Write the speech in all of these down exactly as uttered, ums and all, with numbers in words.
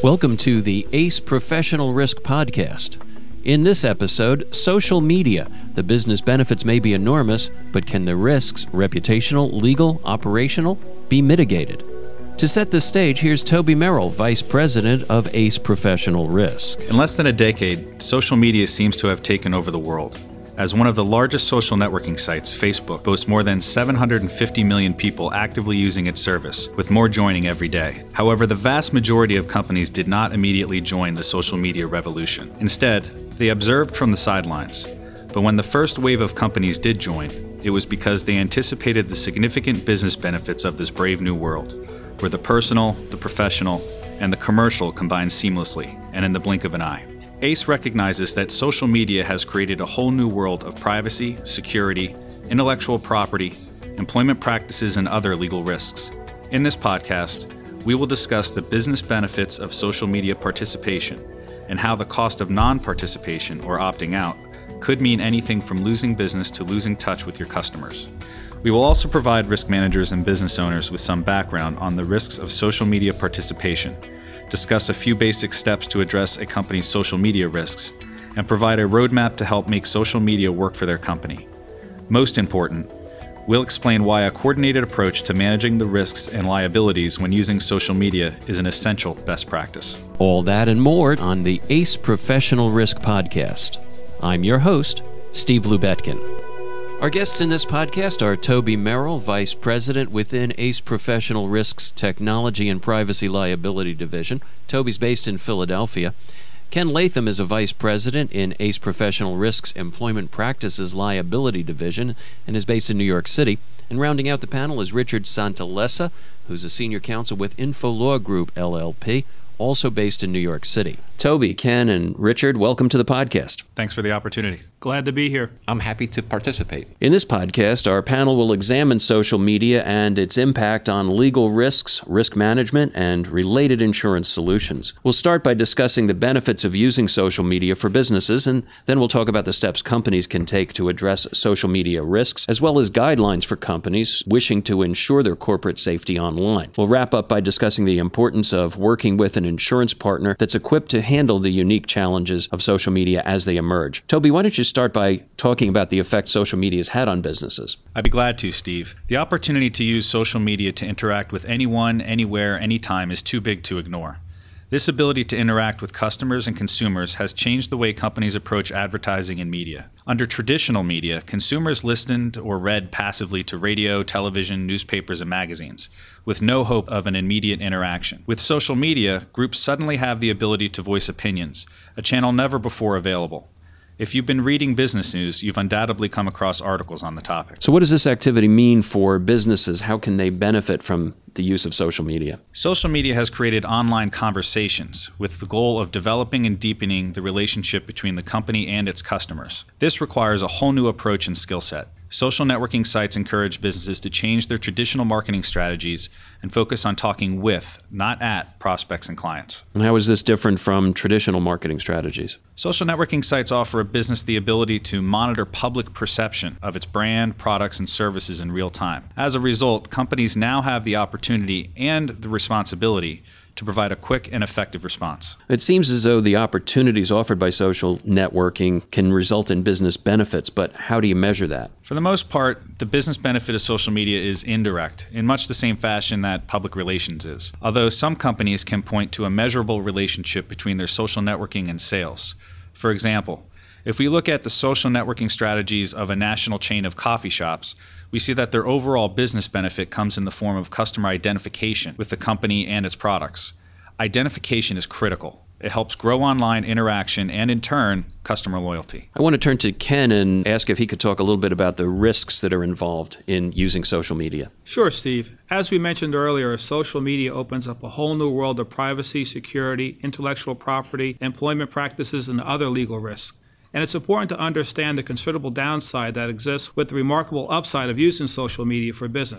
Welcome to the ACE Professional Risk Podcast. In this episode, social media. The business benefits may be enormous, but can the risks, reputational, legal, operational, be mitigated? To set the stage, here's Toby Merrill, Vice President of ACE Professional Risk. In less than a decade, social media seems to have taken over the world. As one of the largest social networking sites, Facebook boasts more than seven hundred fifty million people actively using its service, with more joining every day. However, the vast majority of companies did not immediately join the social media revolution. Instead, they observed from the sidelines. But when the first wave of companies did join, it was because they anticipated the significant business benefits of this brave new world, where the personal, the professional, and the commercial combine seamlessly and in the blink of an eye. ACE recognizes that social media has created a whole new world of privacy, security, intellectual property, employment practices, and other legal risks. In this podcast, we will discuss the business benefits of social media participation and how the cost of non-participation or opting out could mean anything from losing business to losing touch with your customers. We will also provide risk managers and business owners with some background on the risks of social media participation, discuss a few basic steps to address a company's social media risks, and provide a roadmap to help make social media work for their company. Most important, we'll explain why a coordinated approach to managing the risks and liabilities when using social media is an essential best practice. All that and more on the ACE Professional Risk Podcast. I'm your host, Steve Lubetkin. Our guests in this podcast are Toby Merrill, Vice President within ACE Professional Risk's Technology and Privacy Liability Division. Toby's based in Philadelphia. Ken Latham is a Vice President in ACE Professional Risk's Employment Practices Liability Division and is based in New York City. And rounding out the panel is Richard Santalesa, who's a Senior Counsel with InfoLaw Group, L L P, also based in New York City. Toby, Ken, and Richard, welcome to the podcast. Thanks for the opportunity. Glad to be here. I'm happy to participate. In this podcast, our panel will examine social media and its impact on legal risks, risk management, and related insurance solutions. We'll start by discussing the benefits of using social media for businesses, and then we'll talk about the steps companies can take to address social media risks, as well as guidelines for companies wishing to ensure their corporate safety online. We'll wrap up by discussing the importance of working with an insurance partner that's equipped to handle the unique challenges of social media as they emerge. Toby, why don't you start by talking about the effect social media has had on businesses? I'd be glad to, Steve. The opportunity to use social media to interact with anyone, anywhere, anytime is too big to ignore. This ability to interact with customers and consumers has changed the way companies approach advertising and media. Under traditional media, consumers listened or read passively to radio, television, newspapers, and magazines, with no hope of an immediate interaction. With social media, groups suddenly have the ability to voice opinions, a channel never before available. If you've been reading business news, you've undoubtedly come across articles on the topic. So what does this activity mean for businesses? How can they benefit from the use of social media? Social media has created online conversations with the goal of developing and deepening the relationship between the company and its customers. This requires a whole new approach and skill set. Social networking sites encourage businesses to change their traditional marketing strategies and focus on talking with, not at, prospects and clients. And how is this different from traditional marketing strategies? Social networking sites offer a business the ability to monitor public perception of its brand, products, and services in real time. As a result, companies now have the opportunity and the responsibility to provide a quick and effective response. It seems as though the opportunities offered by social networking can result in business benefits, but how do you measure that? For the most part, the business benefit of social media is indirect, in much the same fashion that public relations is. Although some companies can point to a measurable relationship between their social networking and sales. For example, if we look at the social networking strategies of a national chain of coffee shops, we see that their overall business benefit comes in the form of customer identification with the company and its products. Identification is critical. It helps grow online interaction and, in turn, customer loyalty. I want to turn to Ken and ask if he could talk a little bit about the risks that are involved in using social media. Sure, Steve. As we mentioned earlier, social media opens up a whole new world of privacy, security, intellectual property, employment practices, and other legal risks. And it's important to understand the considerable downside that exists with the remarkable upside of using social media for business.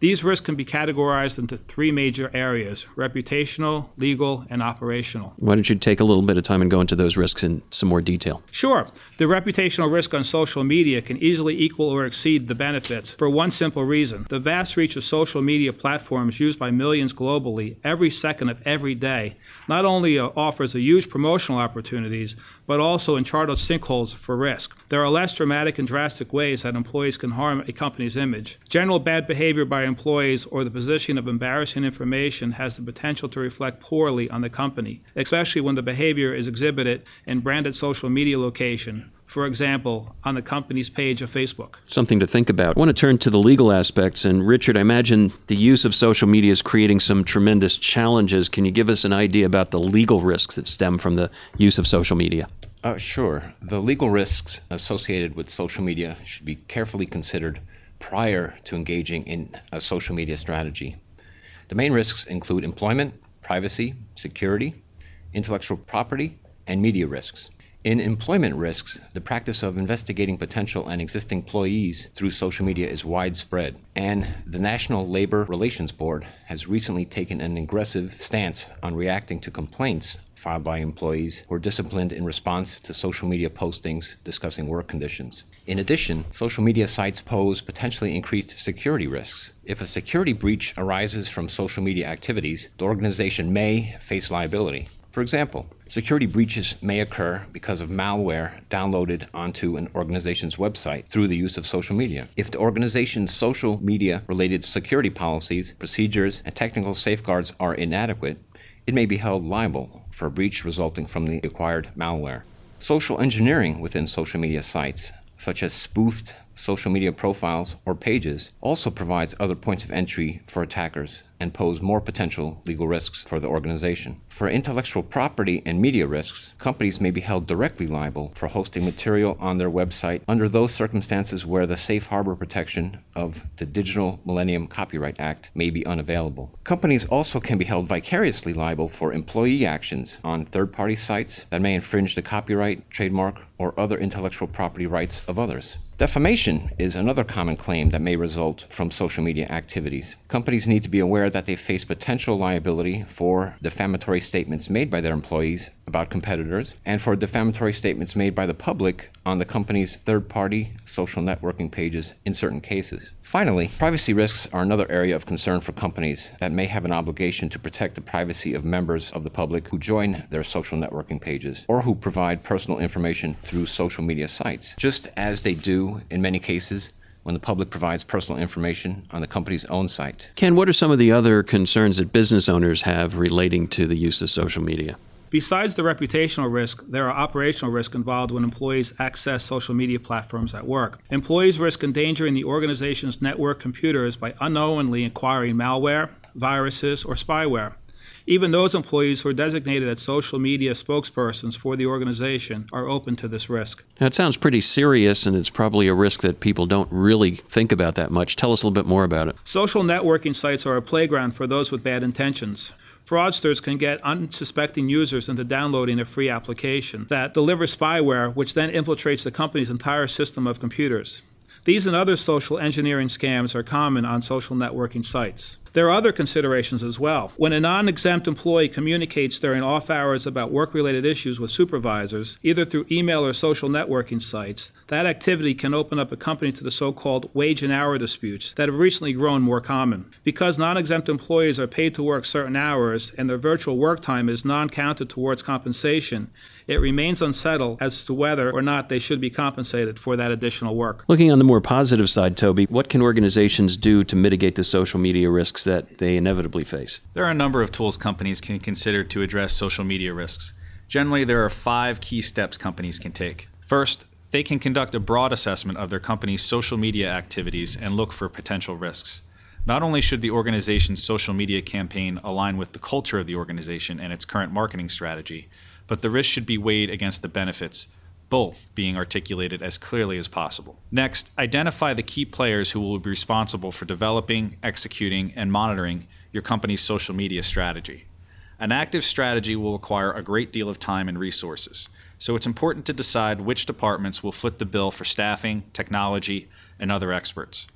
These risks can be categorized into three major areas: reputational, legal, and operational. Why don't you take a little bit of time and go into those risks in some more detail? Sure. The reputational risk on social media can easily equal or exceed the benefits for one simple reason. The vast reach of social media platforms used by millions globally every second of every day not only uh, offers a huge promotional opportunities, but also uncharted sinkholes for risk. There are less dramatic and drastic ways that employees can harm a company's image. General bad behavior by employees or the position of embarrassing information has the potential to reflect poorly on the company, especially when the behavior is exhibited in branded social media location. For example, on the company's page of Facebook. Something to think about. I want to turn to the legal aspects. And Richard, I imagine the use of social media is creating some tremendous challenges. Can you give us an idea about the legal risks that stem from the use of social media? Uh, sure. The legal risks associated with social media should be carefully considered prior to engaging in a social media strategy. The main risks include employment, privacy, security, intellectual property, and media risks. In employment risks, the practice of investigating potential and existing employees through social media is widespread, and the National Labor Relations Board has recently taken an aggressive stance on reacting to complaints filed by employees who are disciplined in response to social media postings discussing work conditions. In addition, social media sites pose potentially increased security risks. If a security breach arises from social media activities, the organization may face liability. For example, security breaches may occur because of malware downloaded onto an organization's website through the use of social media. If the organization's social media-related security policies, procedures, and technical safeguards are inadequate, it may be held liable for a breach resulting from the acquired malware. Social engineering within social media sites, such as spoofed social media profiles or pages, also provides other points of entry for attackers and pose more potential legal risks for the organization. For intellectual property and media risks, companies may be held directly liable for hosting material on their website under those circumstances where the safe harbor protection of the Digital Millennium Copyright Act may be unavailable. Companies also can be held vicariously liable for employee actions on third-party sites that may infringe the copyright, trademark, or other intellectual property rights of others. Defamation is another common claim that may result from social media activities. Companies need to be aware that they face potential liability for defamatory statements made by their employees about competitors and for defamatory statements made by the public on the company's third-party social networking pages in certain cases. Finally, privacy risks are another area of concern for companies that may have an obligation to protect the privacy of members of the public who join their social networking pages or who provide personal information through social media sites, just as they do in many cases when the public provides personal information on the company's own site. Ken, what are some of the other concerns that business owners have relating to the use of social media? Besides the reputational risk, there are operational risks involved when employees access social media platforms at work. Employees risk endangering the organization's network computers by unknowingly acquiring malware, viruses, or spyware. Even those employees who are designated as social media spokespersons for the organization are open to this risk. Now, it sounds pretty serious, and it's probably a risk that people don't really think about that much. Tell us a little bit more about it. Social networking sites are a playground for those with bad intentions. Fraudsters can get unsuspecting users into downloading a free application that delivers spyware, which then infiltrates the company's entire system of computers. These and other social engineering scams are common on social networking sites. There are other considerations as well. When a non-exempt employee communicates during off hours about work-related issues with supervisors, either through email or social networking sites, that activity can open up a company to the so-called wage and hour disputes that have recently grown more common. Because non-exempt employees are paid to work certain hours and their virtual work time is non-counted towards compensation, it remains unsettled as to whether or not they should be compensated for that additional work. Looking on the more positive side, Toby, what can organizations do to mitigate the social media risks that they inevitably face? There are a number of tools companies can consider to address social media risks. Generally, there are five key steps companies can take. First, they can conduct a broad assessment of their company's social media activities and look for potential risks. Not only should the organization's social media campaign align with the culture of the organization and its current marketing strategy, but the risk should be weighed against the benefits, both being articulated as clearly as possible. Next, identify the key players who will be responsible for developing, executing, and monitoring your company's social media strategy. An active strategy will require a great deal of time and resources, so it's important to decide which departments will foot the bill for staffing, technology, and other experts.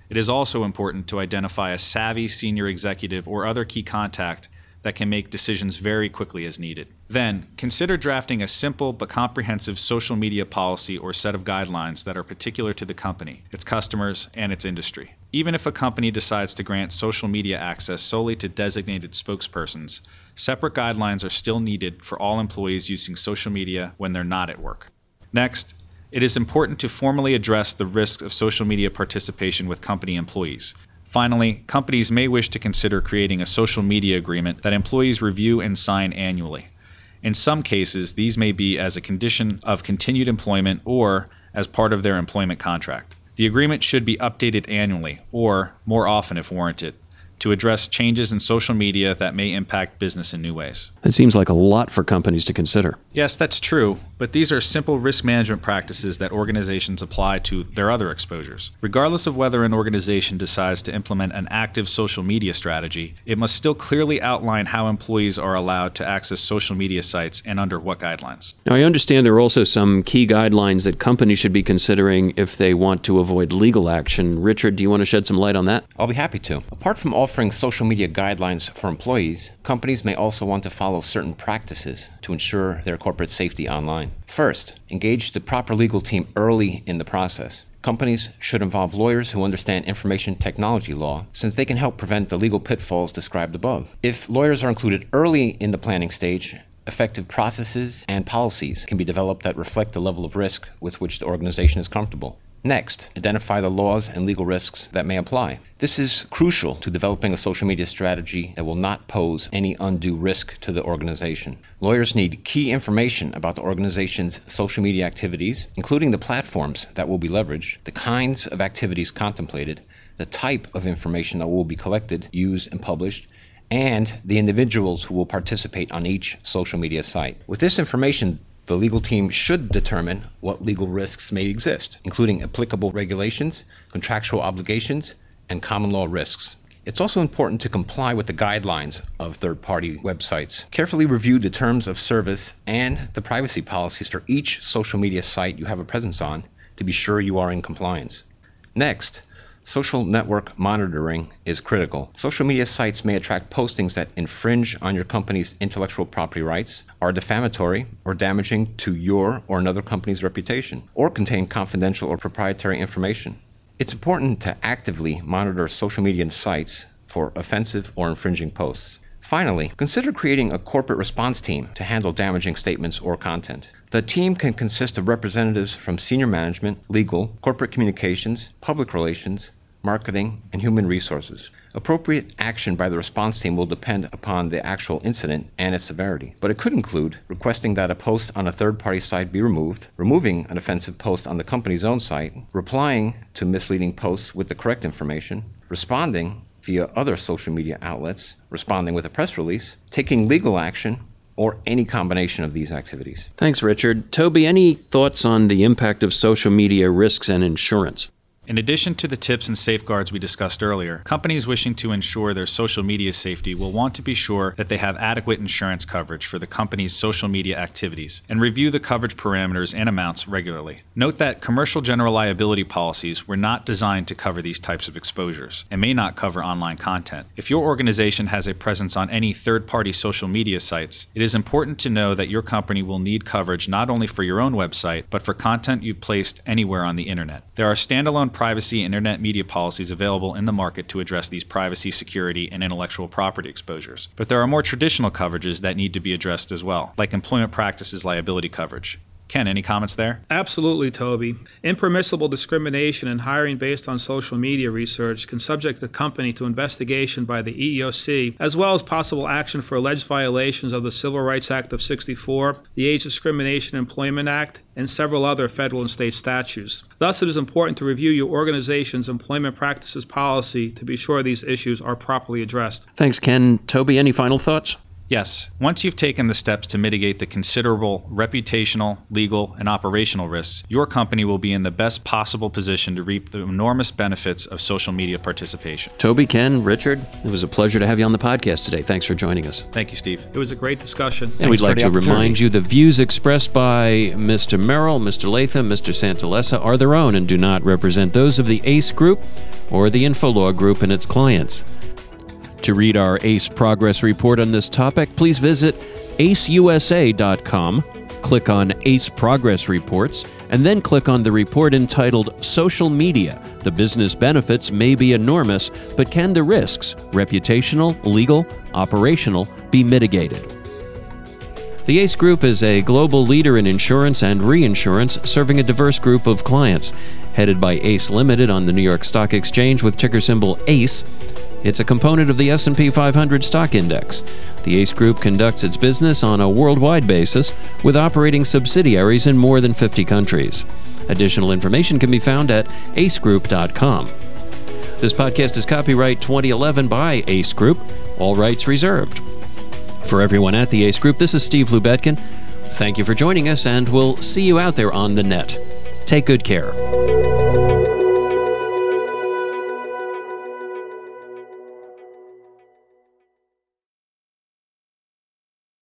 It is also important to identify a savvy senior executive or other key contact that can make decisions very quickly as needed. Then, consider drafting a simple but comprehensive social media policy or set of guidelines that are particular to the company, its customers, and its industry. Even if a company decides to grant social media access solely to designated spokespersons, separate guidelines are still needed for all employees using social media when they're not at work. Next, it is important to formally address the risks of social media participation with company employees. Finally, companies may wish to consider creating a social media agreement that employees review and sign annually. In some cases, these may be as a condition of continued employment or as part of their employment contract. The agreement should be updated annually, or more often if warranted, to address changes in social media that may impact business in new ways. It seems like a lot for companies to consider. Yes, that's true, but these are simple risk management practices that organizations apply to their other exposures. Regardless of whether an organization decides to implement an active social media strategy, it must still clearly outline how employees are allowed to access social media sites and under what guidelines. Now, I understand there are also some key guidelines that companies should be considering if they want to avoid legal action. Richard, do you want to shed some light on that? I'll be happy to. Apart from offering social media guidelines for employees, companies may also want to follow certain practices to ensure their corporate safety online. First, engage the proper legal team early in the process. Companies should involve lawyers who understand information technology law, since they can help prevent the legal pitfalls described above. If lawyers are included early in the planning stage, effective processes and policies can be developed that reflect the level of risk with which the organization is comfortable. Next, identify the laws and legal risks that may apply. This is crucial to developing a social media strategy that will not pose any undue risk to the organization. Lawyers need key information about the organization's social media activities, including the platforms that will be leveraged, the kinds of activities contemplated, the type of information that will be collected, used, and published, and the individuals who will participate on each social media site. With this information, the legal team should determine what legal risks may exist, including applicable regulations, contractual obligations, and common law risks. It's also important to comply with the guidelines of third-party websites. Carefully review the terms of service and the privacy policies for each social media site you have a presence on to be sure you are in compliance. Next, social network monitoring is critical. Social media sites may attract postings that infringe on your company's intellectual property rights, are defamatory or damaging to your or another company's reputation, or contain confidential or proprietary information. It's important to actively monitor social media sites for offensive or infringing posts. Finally, consider creating a corporate response team to handle damaging statements or content. The team can consist of representatives from senior management, legal, corporate communications, public relations, marketing, and human resources. Appropriate action by the response team will depend upon the actual incident and its severity, but it could include requesting that a post on a third-party site be removed, removing an offensive post on the company's own site, replying to misleading posts with the correct information, responding via other social media outlets, responding with a press release, taking legal action, or any combination of these activities. Thanks, Richard. Toby, any thoughts on the impact of social media risks and insurance? In addition to the tips and safeguards we discussed earlier, companies wishing to ensure their social media safety will want to be sure that they have adequate insurance coverage for the company's social media activities and review the coverage parameters and amounts regularly. Note that commercial general liability policies were not designed to cover these types of exposures and may not cover online content. If your organization has a presence on any third-party social media sites, it is important to know that your company will need coverage not only for your own website, but for content you placed anywhere on the internet. There are standalone privacy and internet media policies available in the market to address these privacy, security, and intellectual property exposures. But there are more traditional coverages that need to be addressed as well, like employment practices liability coverage. Ken, any comments there? Absolutely, Toby. Impermissible discrimination in hiring based on social media research can subject the company to investigation by the E E O C, as well as possible action for alleged violations of the Civil Rights Act of sixty-four, the Age Discrimination Employment Act, and several other federal and state statutes. Thus, it is important to review your organization's employment practices policy to be sure these issues are properly addressed. Thanks, Ken. Toby, any final thoughts? Yes. Once you've taken the steps to mitigate the considerable reputational, legal, and operational risks, your company will be in the best possible position to reap the enormous benefits of social media participation. Toby, Ken, Richard, it was a pleasure to have you on the podcast today. Thanks for joining us. Thank you, Steve. It was a great discussion. And we'd like to remind you the views expressed by Mister Merrill, Mister Latham, Mister Santalesa are their own and do not represent those of the ACE Group or the InfoLaw Group and its clients. To read our ACE Progress Report on this topic, please visit ace u s a dot com, click on ACE Progress Reports, and then click on the report entitled Social Media. The business benefits may be enormous, but can the risks, reputational, legal, operational, be mitigated? The ACE Group is a global leader in insurance and reinsurance, serving a diverse group of clients. Headed by ACE Limited on the New York Stock Exchange with ticker symbol ACE, it's a component of the S and P five hundred stock index. The ACE Group conducts its business on a worldwide basis, with operating subsidiaries in more than fifty countries. Additional information can be found at ace group dot com. This podcast is copyright twenty eleven by ACE Group, all rights reserved. For everyone at the ACE Group, this is Steve Lubetkin. Thank you for joining us, and we'll see you out there on the net. Take good care.